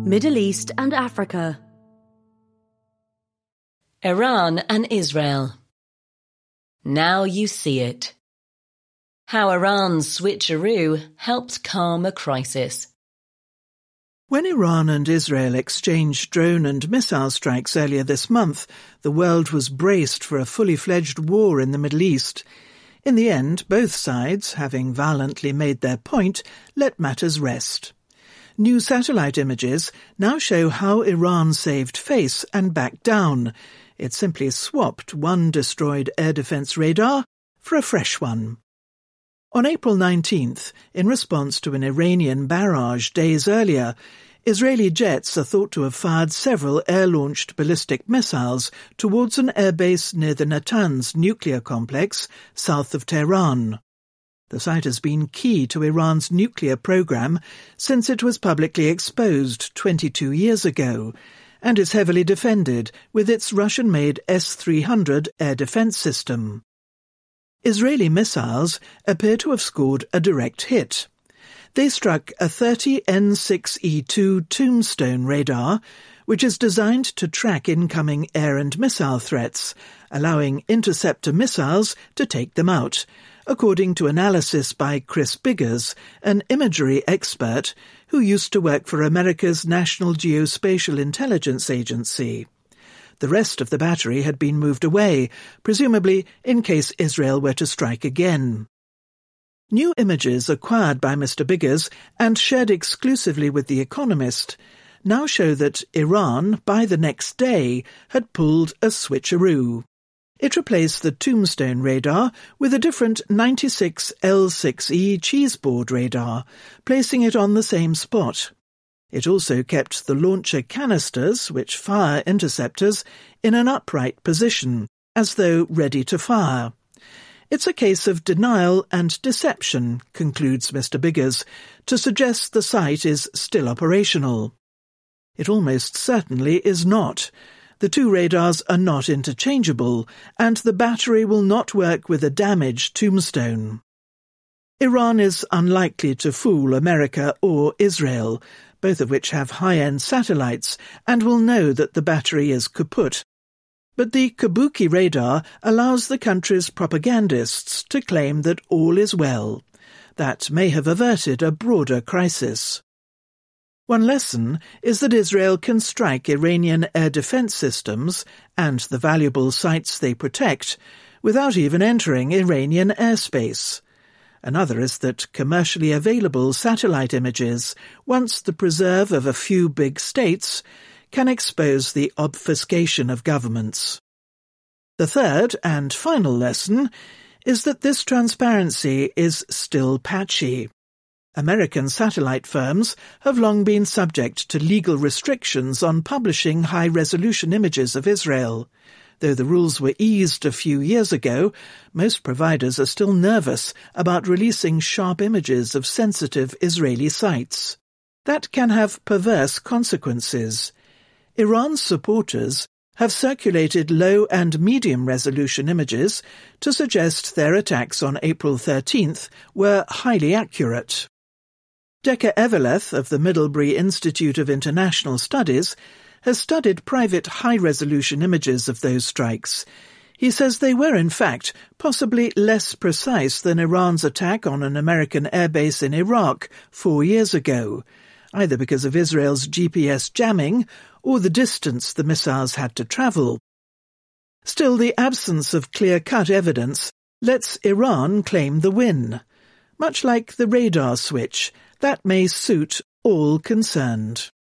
Middle East and Africa. Iran and Israel. Now you see it. How Iran's switcheroo helped calm a crisis. When Iran and Israel exchanged drone and missile strikes earlier this month, the world was braced for a fully fledged war in the Middle East. In the end, both sides, having valiantly made their point, let matters rest. New satellite images now show how Iran saved face and backed down. It simply swapped one destroyed air defense radar for a fresh one. On April 19th, in response to an Iranian barrage days earlier, Israeli jets are thought to have fired several air-launched ballistic missiles towards an airbase near the Natanz nuclear complex south of Tehran. The site has been key to Iran's nuclear program since it was publicly exposed 22 years ago, and is heavily defended with its Russian-made S-300 air defense system. Israeli missiles appear to have scored a direct hit. They struck a 30 N6E2 Tombstone radar, which is designed to track incoming air and missile threats, allowing interceptor missiles to take them out, according to analysis by Chris Biggers, an imagery expert who used to work for America's National Geospatial Intelligence Agency. The rest of the battery had been moved away, presumably in case Israel were to strike again. New images acquired by Mr. Biggers and shared exclusively with The Economist now show that Iran, by the next day, had pulled a switcheroo. It replaced the Tombstone radar with a different 96 L6E cheeseboard radar, placing it on the same spot. It also kept the launcher canisters, which fire interceptors, in an upright position, as though ready to fire. It's a case of denial and deception, concludes Mr. Biggers, to suggest the site is still operational. It almost certainly is not. The two radars are not interchangeable, and the battery will not work with a damaged Tombstone. Iran is unlikely to fool America or Israel, both of which have high-end satellites, and will know that the battery is kaput. But the Kabuki radar allows the country's propagandists to claim that all is well. That may have averted a broader crisis. One lesson is that Israel can strike Iranian air defense systems and the valuable sites they protect without even entering Iranian airspace. Another is that commercially available satellite images, once the preserve of a few big states, can expose the obfuscation of governments. The third and final lesson is that this transparency is still patchy. American satellite firms have long been subject to legal restrictions on publishing high-resolution images of Israel. Though the rules were eased a few years ago, most providers are still nervous about releasing sharp images of sensitive Israeli sites. That can have perverse consequences. Iran's supporters have circulated low- and medium-resolution images to suggest their attacks on April 13th were highly accurate. Decker Eveleth of the Middlebury Institute of International Studies has studied private high-resolution images of those strikes. He says they were, in fact, possibly less precise than Iran's attack on an American airbase in Iraq 4 years ago, either because of Israel's GPS jamming or the distance the missiles had to travel. Still, the absence of clear-cut evidence lets Iran claim the win. Much like the radar switch, that may suit all concerned.